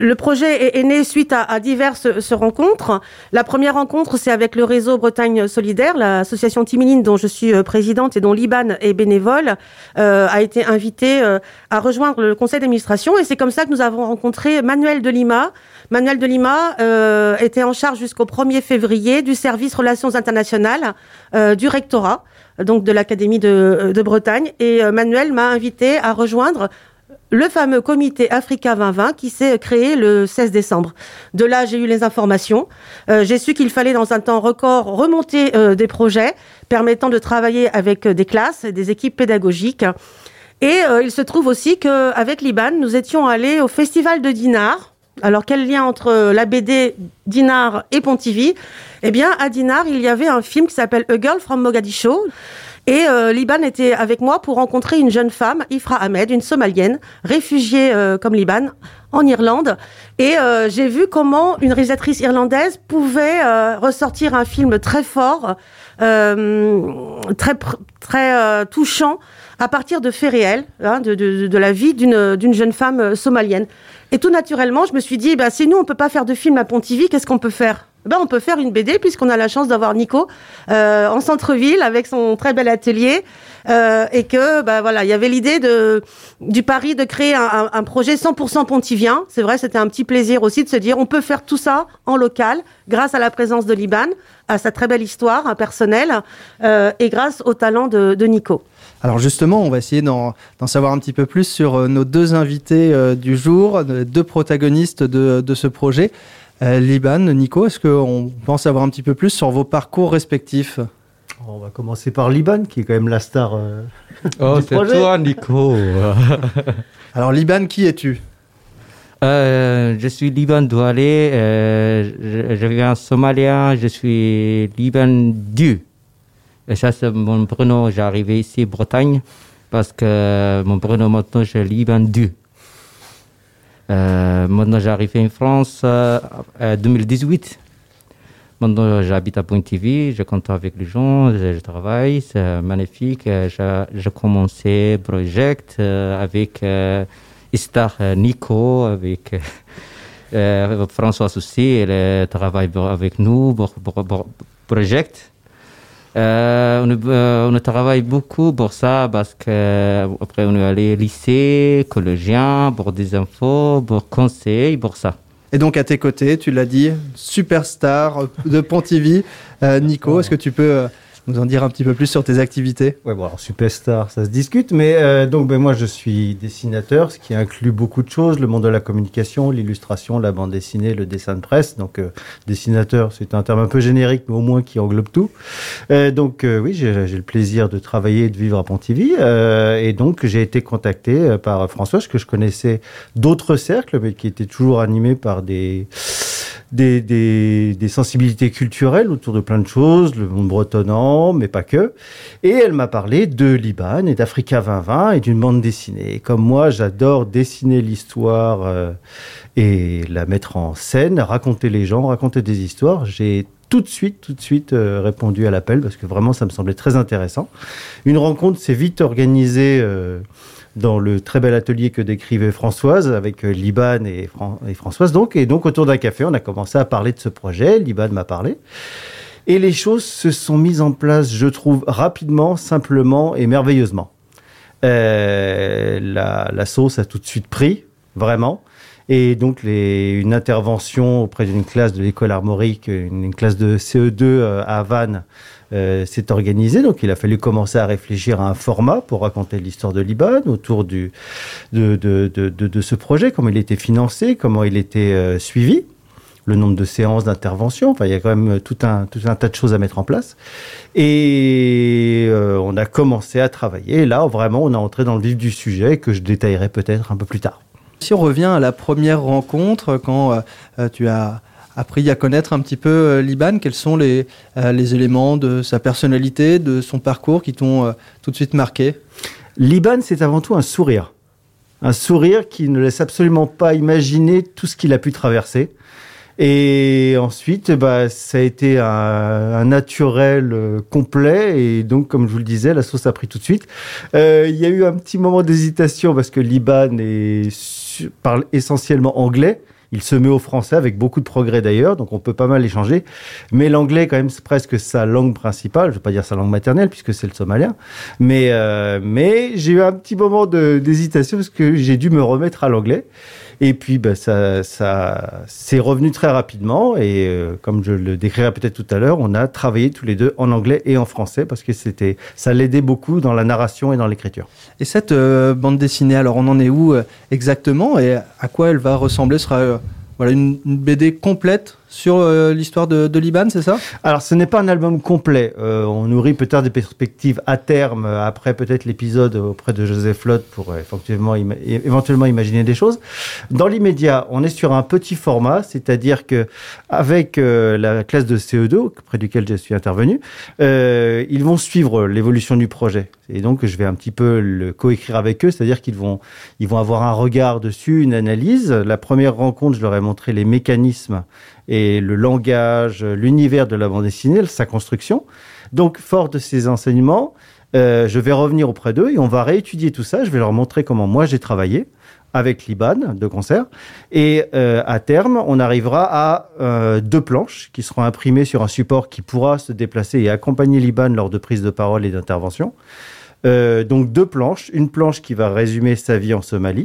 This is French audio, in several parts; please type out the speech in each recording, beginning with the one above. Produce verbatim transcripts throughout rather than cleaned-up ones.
Le projet est, est né suite à, à diverses se rencontres. La première rencontre, c'est avec le réseau Bretagne Solidaire, l'association Timiline dont je suis présidente et dont Liban est bénévole, euh, a été invité euh, à rejoindre le conseil d'administration. Et c'est comme ça que nous avons rencontré Manuel de Lima. Manuel de Lima euh, était en charge jusqu'au premier février du service Relations internationales euh, du rectorat, donc de l'Académie de, de Bretagne. Et euh, Manuel m'a invité à rejoindre le fameux comité Africa vingt vingt qui s'est créé le seize décembre. De là, j'ai eu les informations. Euh, j'ai su qu'il fallait, dans un temps record, remonter euh, des projets permettant de travailler avec euh, des classes, des équipes pédagogiques. Et euh, il se trouve aussi qu'avec Liban, nous étions allés au Festival de Dinard. Alors, quel lien entre la B D Dinard et Pontivy ? Eh bien, à Dinard, il y avait un film qui s'appelle A Girl from Mogadiscio. Et euh, Liban était avec moi pour rencontrer une jeune femme, Ifra Ahmed, une Somalienne, réfugiée euh, comme Liban, en Irlande. Et euh, j'ai vu comment une réalisatrice irlandaise pouvait euh, ressortir un film très fort, euh, très, très euh, touchant, à partir de faits réels, hein, de, de, de la vie d'une, d'une jeune femme somalienne. Et tout naturellement, je me suis dit, bah, si nous, on peut pas faire de film à Pontivy, qu'est-ce qu'on peut faire ? Ben, on peut faire une B D puisqu'on a la chance d'avoir Nico euh, en centre-ville avec son très bel atelier euh, et que ben voilà, il y avait l'idée de du pari de créer un, un, un projet cent pour cent pontivien. C'est vrai, c'était un petit plaisir aussi de se dire on peut faire tout ça en local grâce à la présence de Liban, à sa très belle histoire hein, personnelle euh, et grâce au talent de, de Nico. Alors justement, on va essayer d'en, d'en savoir un petit peu plus sur nos deux invités euh, du jour, deux protagonistes de, de ce projet. Euh, Liban, Nico, est-ce qu'on peut en savoir un petit peu plus sur vos parcours respectifs ? On va commencer par Liban, qui est quand même la star euh, oh, du projet. Oh, c'est toi, Nico. Alors Liban, qui es-tu ? euh, Je suis Liban Doualé, euh, je, je viens somalien, je suis Liban Du. Et ça, c'est mon prénom, j'ai arrivé ici, Bretagne, parce que mon prénom maintenant, c'est Liban Du. Euh, maintenant, j'ai arrivé en France euh, en deux mille dix-huit. Maintenant, j'habite à Pontivy, je compte avec les gens, je, je travaille, c'est magnifique. J'ai, j'ai commencé le projet euh, avec euh, Star Nico, avec euh, François aussi, elle travaille avec nous pour le projet. Euh, on, euh, on travaille beaucoup pour ça parce que après on est allé au lycée, collégien, pour des infos, pour conseils, pour ça. Et donc à tes côtés, tu l'as dit, superstar de Pontivy, euh, Nico, est-ce que tu peux euh, nous en dire un petit peu plus sur tes activités ? Ouais, bon, alors superstar, ça se discute, mais euh, donc ben, moi je suis dessinateur, ce qui inclut beaucoup de choses, le monde de la communication, l'illustration, la bande dessinée, le dessin de presse. Donc euh, dessinateur, c'est un terme un peu générique, mais au moins qui englobe tout. Euh, donc euh, oui, j'ai, j'ai le plaisir de travailler et de vivre à Pontivy, euh, et donc j'ai été contacté par François, que je connaissais d'autres cercles, mais qui étaient toujours animés par des... Des, des, des sensibilités culturelles autour de plein de choses, le monde bretonnant, mais pas que. Et elle m'a parlé de Liban et d'Africa vingt vingt et d'une bande dessinée. Et comme moi, j'adore dessiner l'histoire euh, et la mettre en scène, raconter les gens, raconter des histoires, j'ai tout de suite, tout de suite euh, répondu à l'appel parce que vraiment, ça me semblait très intéressant. Une rencontre s'est vite organisée euh, dans le très bel atelier que décrivait Françoise avec euh, Liban et, Fran- et Françoise. Donc, et donc, autour d'un café, on a commencé à parler de ce projet. Liban m'a parlé. Et les choses se sont mises en place, je trouve, rapidement, simplement et merveilleusement. Euh, la, la sauce a tout de suite pris, vraiment. Et donc, les, une intervention auprès d'une classe de l'école armorique, une, une classe de C E deux euh, à Vannes, Euh, s'est organisé, donc il a fallu commencer à réfléchir à un format pour raconter l'histoire de Liban autour du, de, de, de, de, de ce projet, comment il était financé, comment il était euh, suivi, le nombre de séances d'intervention, enfin il y a quand même tout un, tout un tas de choses à mettre en place. Et euh, on a commencé à travailler, et là vraiment on est entré dans le vif du sujet que je détaillerai peut-être un peu plus tard. Si on revient à la première rencontre, quand euh, tu as appris à connaître un petit peu euh, Liban, quels sont les, euh, les éléments de sa personnalité, de son parcours qui t'ont euh, tout de suite marqué ? Liban, c'est avant tout un sourire. Un sourire qui ne laisse absolument pas imaginer tout ce qu'il a pu traverser. Et ensuite, bah, ça a été un, un naturel euh, complet. Et donc, comme je vous le disais, la sauce a pris tout de suite. Euh, il y a eu un petit moment d'hésitation parce que Liban est, parle essentiellement anglais. Il se met au français avec beaucoup de progrès d'ailleurs, donc on peut pas mal échanger. Mais l'anglais, quand même, c'est presque sa langue principale. Je ne vais pas dire sa langue maternelle, puisque c'est le somalien. Mais, euh, mais j'ai eu un petit moment de, d'hésitation parce que j'ai dû me remettre à l'anglais. Et puis, bah, ça, ça, c'est revenu très rapidement. Et euh, comme je le décrirai peut-être tout à l'heure, on a travaillé tous les deux en anglais et en français parce que c'était, ça l'aidait beaucoup dans la narration et dans l'écriture. Et cette euh, bande dessinée, alors on en est où euh, exactement et à quoi elle va ressembler? Ce sera euh, voilà, une, une B D complète sur euh, l'histoire de, de Liban, c'est ça? Alors, ce n'est pas un album complet. Euh, on nourrit peut-être des perspectives à terme, euh, après peut-être l'épisode auprès de Joseph Lotte pour euh, éventuellement, ima- éventuellement imaginer des choses. Dans l'immédiat, on est sur un petit format, c'est-à-dire que avec euh, la classe de C E deux, auprès duquel je suis intervenu, euh, ils vont suivre l'évolution du projet. Et donc, je vais un petit peu le coécrire avec eux, c'est-à-dire qu'ils vont, ils vont avoir un regard dessus, une analyse. La première rencontre, je leur ai montré les mécanismes et le langage, l'univers de la bande dessinée, sa construction. Donc, fort de ces enseignements, euh, je vais revenir auprès d'eux et on va réétudier tout ça. Je vais leur montrer comment moi j'ai travaillé avec Liban de concert. Et euh, à terme, on arrivera à euh, deux planches qui seront imprimées sur un support qui pourra se déplacer et accompagner Liban lors de prise de parole et d'intervention. Euh, donc, deux planches. Une planche qui va résumer sa vie en Somalie,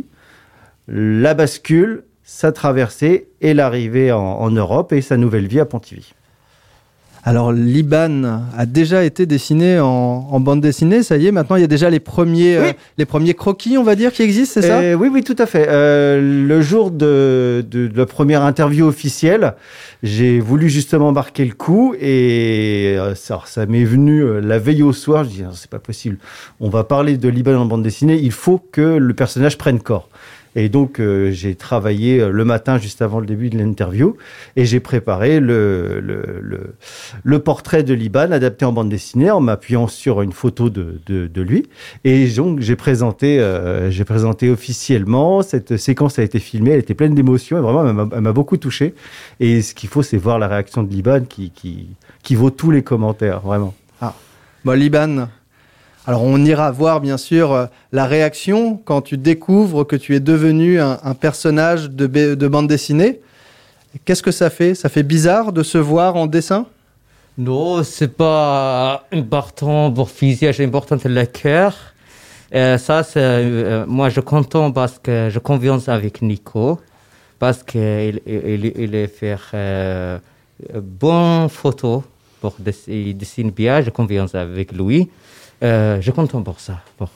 la bascule, sa traversée et l'arrivée en, en Europe et sa nouvelle vie à Pontivy. Alors, Liban a déjà été dessiné en, en bande dessinée, ça y est, maintenant il y a déjà les premiers, oui. euh, les premiers croquis, on va dire, qui existent, c'est ça? euh, Oui, oui, tout à fait. Euh, le jour de, de, de la première interview officielle, j'ai voulu justement marquer le coup et euh, ça, ça m'est venu euh, la veille au soir, je dis, c'est pas possible, on va parler de Liban en bande dessinée, il faut que le personnage prenne corps. Et donc, euh, j'ai travaillé euh, le matin, juste avant le début de l'interview, et j'ai préparé le, le, le, le portrait de Liban adapté en bande dessinée en m'appuyant sur une photo de, de, de lui. Et donc, j'ai présenté, euh, j'ai présenté officiellement. Cette séquence a été filmée, elle était pleine d'émotions, et vraiment, elle m'a, elle m'a beaucoup touché. Et ce qu'il faut, c'est voir la réaction de Liban qui, qui, qui vaut tous les commentaires, vraiment. Ah, bon, Liban... Alors, on ira voir, bien sûr, la réaction quand tu découvres que tu es devenu un, un personnage de, b- de bande dessinée. Qu'est-ce que ça fait? Ça fait bizarre de se voir en dessin? Non, c'est pas important pour physique, c'est important le cœur. Et ça, c'est, euh, moi, je suis content parce que j'ai confiance avec Nico, parce qu'il il, il est fait euh, bonne photo pour dessiner, il dessine bien, j'ai confiance avec lui. Euh, je suis content pour ça, pour,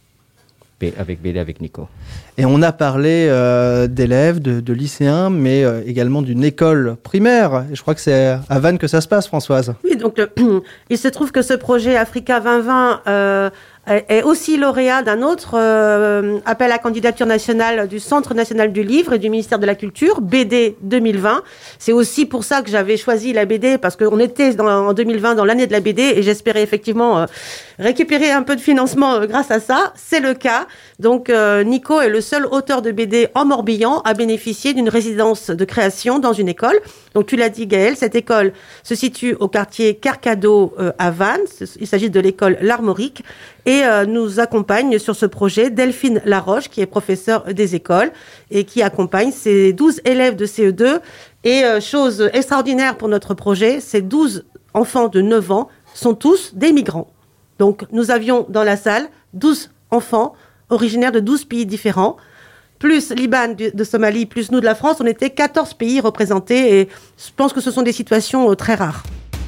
euh, avec B D, avec Nico. Et on a parlé euh, d'élèves, de, de lycéens, mais euh, également d'une école primaire. Et je crois que c'est à Vannes que ça se passe, Françoise. Oui, donc le, il se trouve que ce projet Africa vingt vingt euh, est aussi lauréat d'un autre euh, appel à candidature nationale du Centre national du livre et du ministère de la Culture, B D deux mille vingt. C'est aussi pour ça que j'avais choisi la B D, parce qu'on était dans, en deux mille vingt dans l'année de la B D et j'espérais effectivement euh, récupérer un peu de financement euh, grâce à ça. C'est le cas. Donc euh, Nico est le seul auteur de B D en Morbihan à bénéficier d'une résidence de création dans une école. Donc tu l'as dit, Gaëlle, cette école se situe au quartier Carcado euh, à Vannes. Il s'agit de l'école L'Armorique. Et euh, nous accompagne sur ce projet Delphine Laroche, qui est professeure des écoles et qui accompagne ses douze élèves de C E deux. Et euh, chose extraordinaire pour notre projet, ces douze enfants de neuf ans sont tous des migrants. Donc nous avions dans la salle douze enfants originaires de douze pays différents, plus Liban de Somalie, plus nous de la France. On était quatorze pays représentés et je pense que ce sont des situations euh, très rares.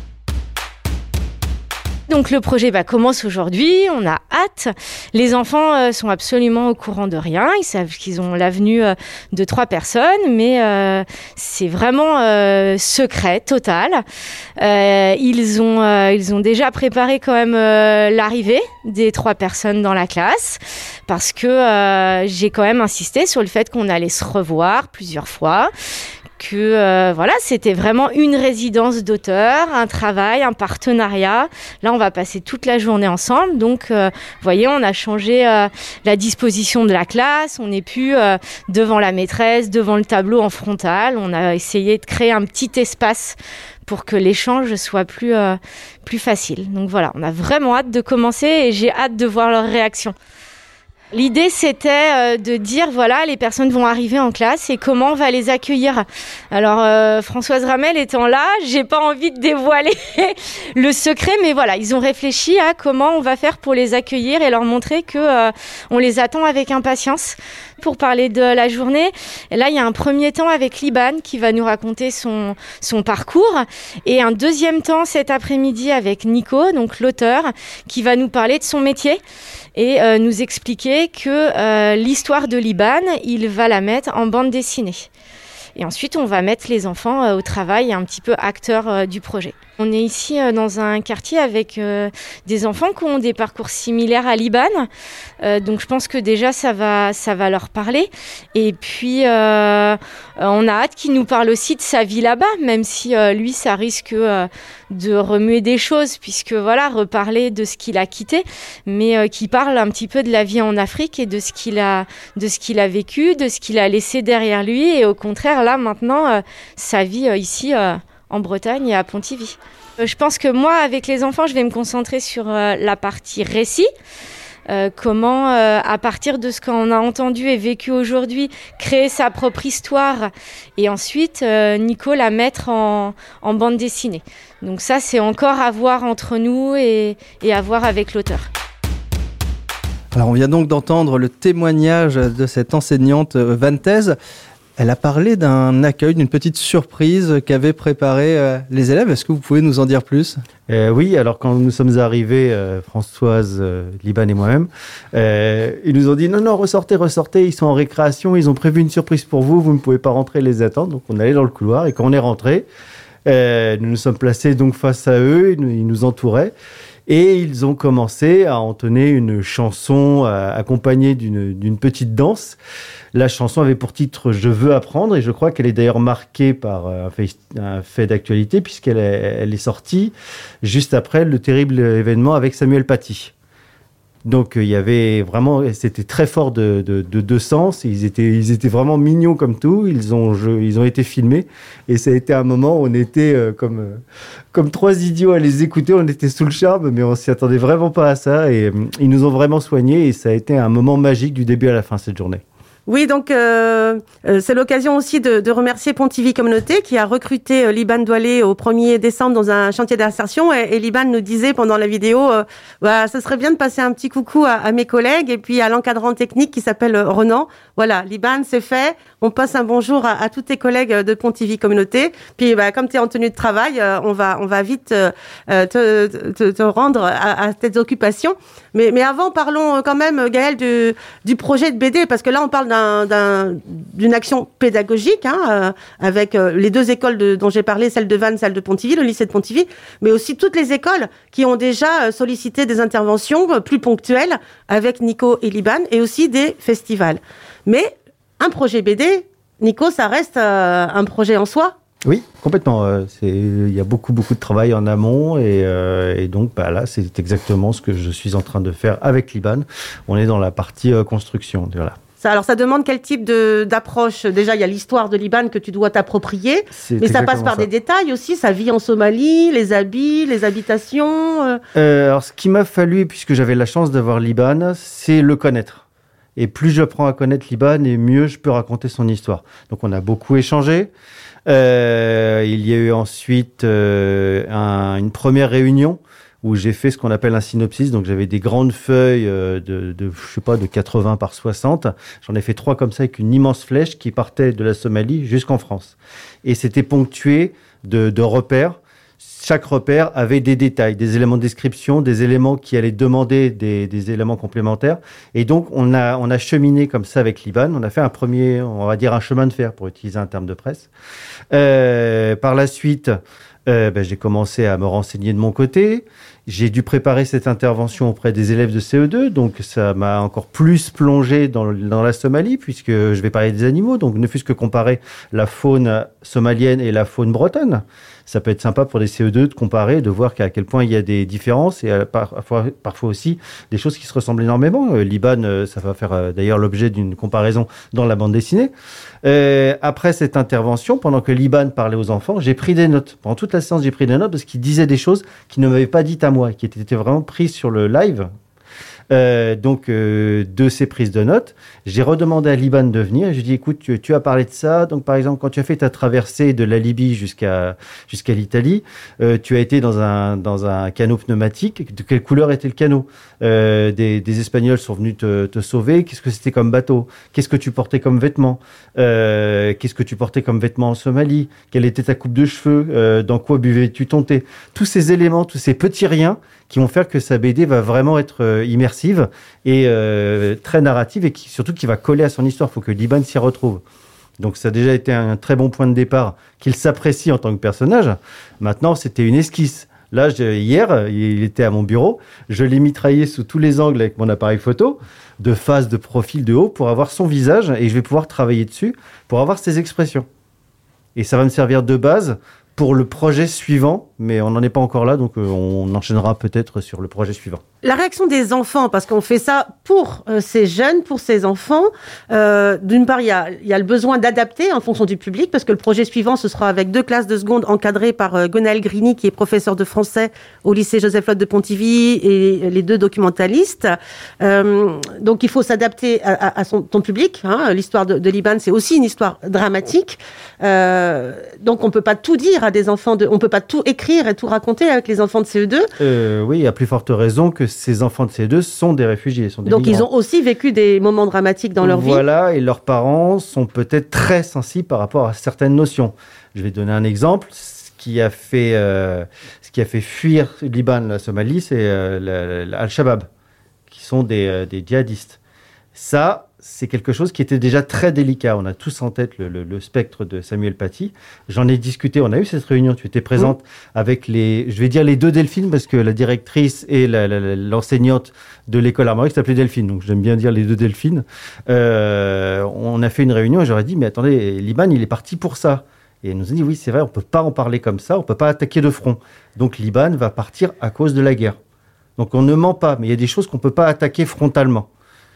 Donc le projet bah, commence aujourd'hui, on a hâte. Les enfants euh, sont absolument au courant de rien. Ils savent qu'ils ont la venue euh, de trois personnes, mais euh, c'est vraiment euh, secret, total. Euh, ils, ont, euh, ils ont déjà préparé quand même euh, l'arrivée des trois personnes dans la classe, parce que euh, j'ai quand même insisté sur le fait qu'on allait se revoir plusieurs fois. Que euh, voilà, c'était vraiment une résidence d'auteur, un travail, un partenariat. Là, on va passer toute la journée ensemble. Donc, euh, vous voyez, on a changé euh, la disposition de la classe. On n'est plus euh, devant la maîtresse, devant le tableau en frontal. On a essayé de créer un petit espace pour que l'échange soit plus, euh, plus facile. Donc voilà, on a vraiment hâte de commencer et j'ai hâte de voir leur réaction. L'idée, c'était euh, de dire, voilà, les personnes vont arriver en classe et comment on va les accueillir. Alors, euh, Françoise Ramel étant là, j'ai pas envie de dévoiler le secret, mais voilà, ils ont réfléchi à comment on va faire pour les accueillir et leur montrer que euh, on les attend avec impatience. Pour parler de la journée, et là, il y a un premier temps avec Liban qui va nous raconter son, son parcours et un deuxième temps cet après-midi avec Nico, donc l'auteur, qui va nous parler de son métier et euh, nous expliquer que euh, l'histoire de Liban, il va la mettre en bande dessinée. Et ensuite, on va mettre les enfants euh, au travail, un petit peu acteurs euh, du projet. On est ici euh, dans un quartier avec euh, des enfants qui ont des parcours similaires à Liban. Euh, donc, je pense que déjà, ça va, ça va leur parler. Et puis, euh, on a hâte qu'il nous parle aussi de sa vie là-bas, même si euh, lui, ça risque euh, de remuer des choses, puisque voilà, reparler de ce qu'il a quitté, mais euh, qu'il parle un petit peu de la vie en Afrique et de ce qu'il a, de ce qu'il a vécu, de ce qu'il a laissé derrière lui. Et au contraire, là, maintenant, euh, sa vie euh, ici euh, en Bretagne et à Pontivy. Euh, je pense que moi, avec les enfants, je vais me concentrer sur euh, la partie récit. Euh, comment, euh, à partir de ce qu'on a entendu et vécu aujourd'hui, créer sa propre histoire et ensuite, euh, Nico la mettre en, en bande dessinée. Donc ça, c'est encore à voir entre nous et, et à voir avec l'auteur. Alors, on vient donc d'entendre le témoignage de cette enseignante vantaise. Elle a parlé d'un accueil, d'une petite surprise qu'avaient préparé euh, les élèves. Est-ce que vous pouvez nous en dire plus ? Euh, oui, alors quand nous sommes arrivés, euh, Françoise, euh, Liban et moi-même, euh, ils nous ont dit non, non, ressortez, ressortez, ils sont en récréation, ils ont prévu une surprise pour vous, vous ne pouvez pas rentrer les attendre. Donc on allait dans le couloir et quand on est rentré, euh, nous nous sommes placés donc face à eux, ils nous, ils nous entouraient. Et ils ont commencé à entonner une chanson euh, accompagnée d'une, d'une petite danse. La chanson avait pour titre « Je veux apprendre » et je crois qu'elle est d'ailleurs marquée par un fait, un fait d'actualité puisqu'elle est, elle est sortie juste après le terrible événement avec Samuel Paty. Donc il y avait vraiment, c'était très fort de, de, de deux sens. Ils étaient, ils étaient vraiment mignons comme tout. Ils ont, je, ils ont été filmés et ça a été un moment où on était euh, comme, euh, comme trois idiots à les écouter. On était sous le charme, mais on s'y attendait vraiment pas à ça. Et euh, ils nous ont vraiment soignés et ça a été un moment magique du début à la fin cette journée. Oui, donc euh, euh, c'est l'occasion aussi de, de remercier Pontivy Communauté qui a recruté euh, Liban Doualé au premier décembre dans un chantier d'insertion et, et Liban nous disait pendant la vidéo euh, bah, ça serait bien de passer un petit coucou à, à mes collègues et puis à l'encadrant technique qui s'appelle euh, Renan. Voilà, Liban, c'est fait. On passe un bonjour à, à tous tes collègues de Pontivy Communauté. Puis bah, comme tu es en tenue de travail, euh, on va on va vite euh, te, te, te rendre à, à tes occupations. Mais, mais avant, parlons quand même, Gaëlle, du, du projet de B D, parce que là, on parle d'un, d'un, d'une action pédagogique, hein, euh, avec euh, les deux écoles de, dont j'ai parlé, celle de Vannes, celle de Pontivy, le lycée de Pontivy, mais aussi toutes les écoles qui ont déjà sollicité des interventions euh, plus ponctuelles avec Nico et Liban, et aussi des festivals. Mais un projet B D, Nico, ça reste euh, un projet en soi. Oui, complètement. Euh, c'est, il y a beaucoup, beaucoup de travail en amont et, euh, et donc bah, là, c'est exactement ce que je suis en train de faire avec Liban. On est dans la partie euh, construction. Voilà. Ça, alors, ça demande quel type de, d'approche ? Déjà, il y a l'histoire de Liban que tu dois t'approprier, c'est mais ça passe par ça. Des détails aussi, sa vie en Somalie, les habits, les habitations. Euh... Euh, alors, ce qu'il m'a fallu, puisque j'avais la chance d'avoir Liban, c'est le connaître. Et plus j'apprends à connaître Liban, et mieux je peux raconter son histoire. Donc, on a beaucoup échangé. Euh, il y a eu ensuite euh, un, une première réunion où j'ai fait ce qu'on appelle un synopsis. Donc j'avais des grandes feuilles euh, de, de, je sais pas, de quatre-vingts par soixante. J'en ai fait trois comme ça avec une immense flèche qui partait de la Somalie jusqu'en France. Et c'était ponctué de, de repères. Chaque repère avait des détails, des éléments de description, des éléments qui allaient demander des, des éléments complémentaires. Et donc, on a, on a cheminé comme ça avec Liban. On a fait un premier, on va dire un chemin de fer, pour utiliser un terme de presse. Euh, par la suite, euh, ben, j'ai commencé à me renseigner de mon côté. J'ai dû préparer cette intervention auprès des élèves de C E deux, donc ça m'a encore plus plongé dans, dans la Somalie, puisque je vais parler des animaux, donc ne fût-ce que comparer la faune somalienne et la faune bretonne. Ça peut être sympa pour des C E deux de comparer, de voir qu'à quel point il y a des différences et parfois, parfois aussi des choses qui se ressemblent énormément. Euh, Liban, euh, ça va faire euh, d'ailleurs l'objet d'une comparaison dans la bande dessinée. Euh, après cette intervention, pendant que Liban parlait aux enfants, j'ai pris des notes. Pendant toute la séance, j'ai pris des notes parce qu'il disait des choses qu'il ne m'avait pas dites à moi, qui étaient vraiment prises sur le live. euh, donc euh, de ces prises de notes. J'ai redemandé à Liban de venir. Je lui ai dit, écoute, tu, tu as parlé de ça. Donc, par exemple, quand tu as fait ta traversée de la Libye jusqu'à jusqu'à l'Italie, euh, tu as été dans un dans un canot pneumatique. De quelle couleur était le canot? euh, des, des Espagnols sont venus te, te sauver. Qu'est-ce que c'était comme bateau? Qu'est-ce que tu portais comme vêtements? euh, Qu'est-ce que tu portais comme vêtements en Somalie? Quelle était ta coupe de cheveux? euh, Dans quoi buvais-tu ton thé? Tous ces éléments, tous ces petits riens qui vont faire que sa B D va vraiment être euh, immersive et euh, très narrative et qui, surtout qui va coller à son histoire. Il faut que Liban s'y retrouve. Donc ça a déjà été un très bon point de départ, qu'il s'apprécie en tant que personnage. Maintenant, c'était une esquisse. Là, je, hier, il était à mon bureau. Je l'ai mitraillé sous tous les angles avec mon appareil photo, de face, de profil, de haut, pour avoir son visage et je vais pouvoir travailler dessus pour avoir ses expressions. Et ça va me servir de base pour le projet suivant, mais on n'en est pas encore là, donc euh, on enchaînera peut-être sur le projet suivant. La réaction des enfants, parce qu'on fait ça pour euh, ces jeunes, pour ces enfants. Euh, d'une part, il y a, y a le besoin d'adapter en fonction du public, parce que le projet suivant, ce sera avec deux classes de seconde encadrées par euh, Gonaël Grigny, qui est professeur de français au lycée Joseph-Lotte de Pontivy, et les deux documentalistes. Euh, donc, il faut s'adapter à, à, à son, ton public. Hein. L'histoire de, de Liban, c'est aussi une histoire dramatique. Euh, donc, on peut pas tout dire à des enfants de, on peut pas tout écrire et tout raconter avec les enfants de C E deux. Euh, oui, à plus forte raison que ces enfants de C E deux sont des réfugiés, sont des Donc migrants. ils ont aussi vécu des moments dramatiques dans leur vie. Voilà, et leurs parents sont peut-être très sensibles par rapport à certaines notions. Je vais donner un exemple. Ce qui a fait, euh, ce qui a fait fuir Liban, la Somalie, c'est euh, Al-Shabaab, qui sont des, euh, des djihadistes. Ça, c'est quelque chose qui était déjà très délicat. On a tous en tête le, le, le spectre de Samuel Paty. J'en ai discuté, on a eu cette réunion, tu étais présente mmh. avec les, je vais dire les deux Delphines, parce que la directrice et la, la, l'enseignante de l'école armorique s'appelait Delphine, donc j'aime bien dire les deux Delphines. Euh, on a fait une réunion et j'aurais dit, mais attendez, Liban, il est parti pour ça. Et elle nous a dit, oui, c'est vrai, on ne peut pas en parler comme ça, on ne peut pas attaquer de front. Donc Liban va partir à cause de la guerre. Donc on ne ment pas, mais il y a des choses qu'on ne peut pas attaquer frontalement.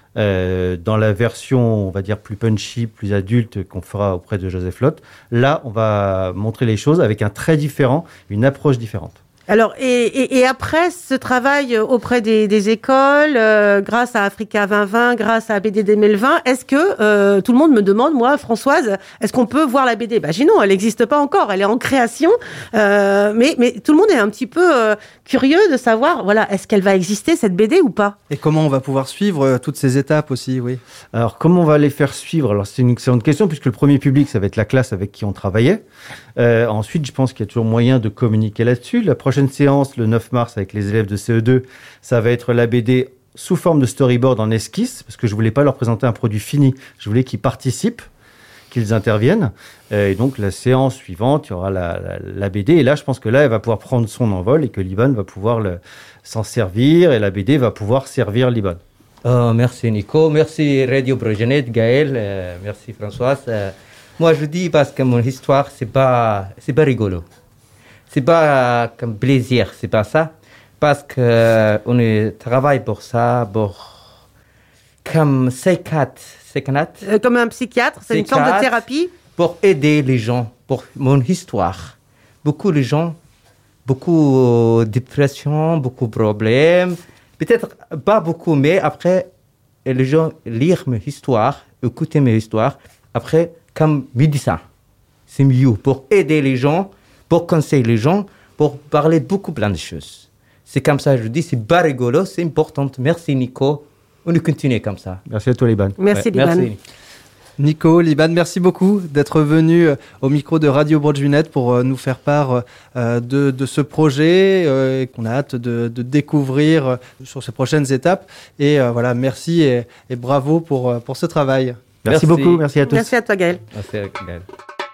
Euh, dans la version, on va dire, plus punchy, plus adulte qu'on fera auprès de Joseph-Lotte, là, on va montrer les choses avec un trait différent, une approche différente. Alors, et, et, et après ce travail auprès des, des écoles, euh, grâce à Africa vingt vingt, grâce à B D deux mille vingt, est-ce que euh, tout le monde me demande, moi, Françoise, est-ce qu'on peut voir la B D? Bah, j'ai non, elle n'existe pas encore, elle est en création, euh, mais, mais tout le monde est un petit peu euh, curieux de savoir, voilà, est-ce qu'elle va exister, cette B D, ou pas? Et comment on va pouvoir suivre euh, toutes ces étapes aussi, oui. Alors, comment on va les faire suivre? Alors, c'est une excellente question, puisque le premier public, ça va être la classe avec qui on travaillait. Euh, ensuite, je pense qu'il y a toujours moyen de communiquer là-dessus. La prochaine séance, le neuf mars, avec les élèves de C E deux, ça va être la B D sous forme de storyboard en esquisse, parce que je voulais pas leur présenter un produit fini. Je voulais qu'ils participent, qu'ils interviennent. Euh, et donc, la séance suivante, il y aura la, la, la B D. Et là, je pense que là, elle va pouvoir prendre son envol et que Liban va pouvoir le, s'en servir et la B D va pouvoir servir Liban. Oh, merci Nico, merci Radio Progenet, Gaël, euh, merci Françoise. Euh, moi, je dis parce que mon histoire, c'est pas, c'est pas rigolo. C'est pas comme plaisir, c'est pas ça. Parce que euh, on est, travaille pour ça, pour comme psychiatre, psychiatre. Euh, comme un psychiatre, c'est une sorte de thérapie. Pour aider les gens, pour mon histoire. Beaucoup de gens, beaucoup de dépression, beaucoup de problèmes. Peut-être pas beaucoup, mais après, les gens lire mes histoires, écouter mes histoires, après, comme médecin. C'est mieux pour aider les gens, pour conseiller les gens, pour parler beaucoup plein de choses. C'est comme ça, je dis, c'est pas rigolo, c'est important. Merci Nico, on continue comme ça. Merci à toi Liban. Merci ouais, Liban. Merci. Nico, Liban, merci beaucoup d'être venu au micro de Radio Broadjunet pour nous faire part de, de ce projet euh, qu'on a hâte de, de découvrir sur ces prochaines étapes. Et euh, voilà, merci et, et bravo pour, pour ce travail. Merci, merci beaucoup, merci à tous. Merci à toi Gaël. Merci à Gaël.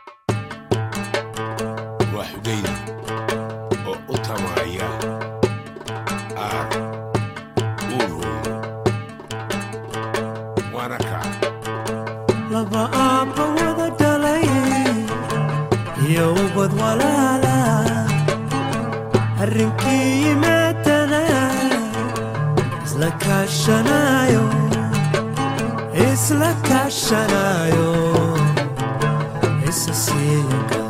يوبض ولا لا الرنكي متنا اسلك الشنايو اسلك الشنايو اسسيقا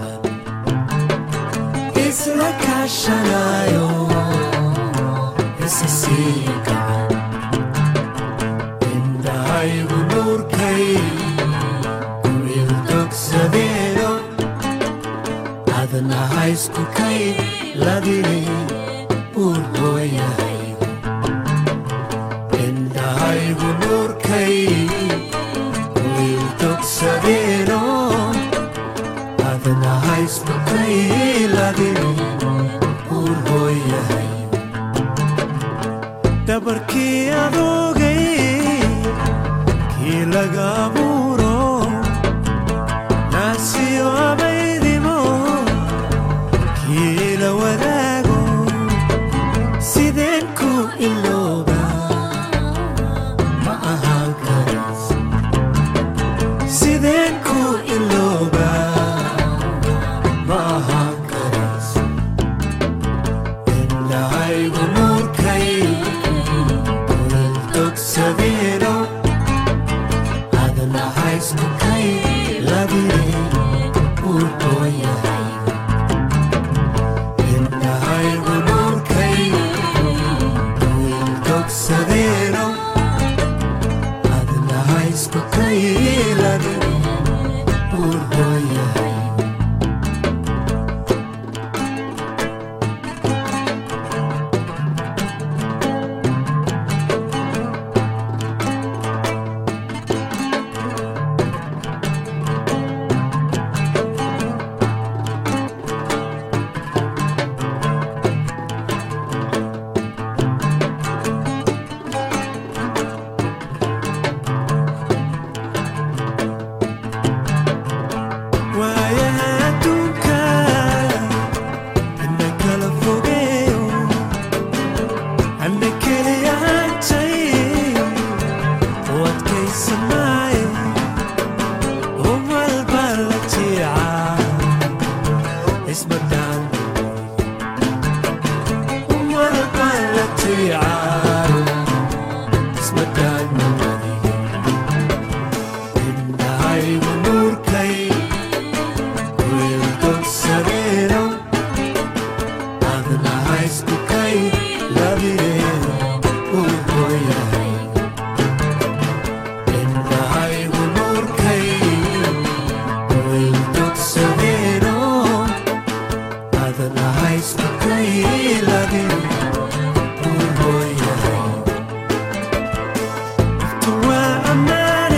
اسلك الشنايو اسسيقا adana high school kai ladire urboya inda haigu nur kai will tok sadero adana high school kai ladire urboya dabarki adoge ki lagaburo nasio abaydimo ki la wadago sideen ku ilooba ma ahaan karas sideen ku ilooba ma ahaan karas indhahaygu nuurkay kulal togsadeeno adana haysku kay labire urboyahay indhahaygu nuurkay kulal togsadeeno adana haysku kay labire urboyahay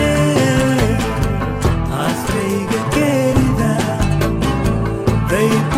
They